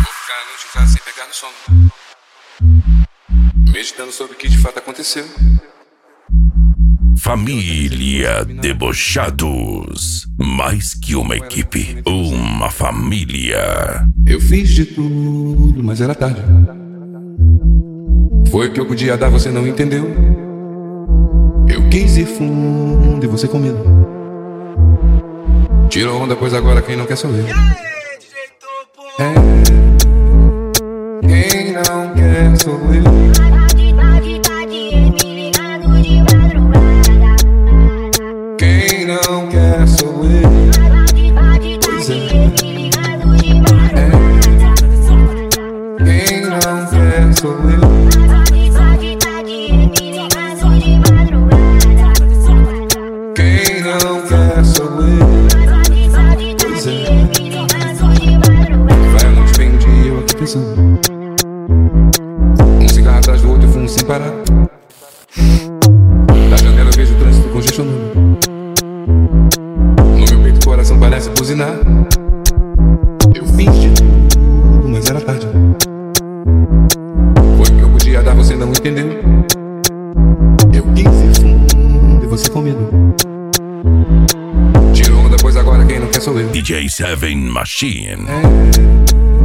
ficar a noite em casa sem pegar no sono, meditando sobre o que de fato aconteceu. Família Debochados. Mais que uma equipe, uma família. Eu fiz de tudo, mas era tarde. Foi o que eu podia dar, você não entendeu. Eu quis ir fundo e você com medo. Tirou onda, pois agora quem não quer sou eu. É, quem não quer sou eu. Quem não quer sou eu. Pois é. Quem não quer sou eu. Quem não quer sou eu. Pois é. Vai a noite, vem um dia eu aqui pensando. Um cigarro atrás do outro, eu fumo sem parar. Da janela eu vejo o trânsito congestionando. No meu peito o coração parece buzinar. Eu fiz de tudo, mas era tarde. Foi o que eu podia dar, você não entendeu. Eu quis ir fundo e você com medo. Tirou onda, pois agora quem não quer sou eu. DJ Seven Machine.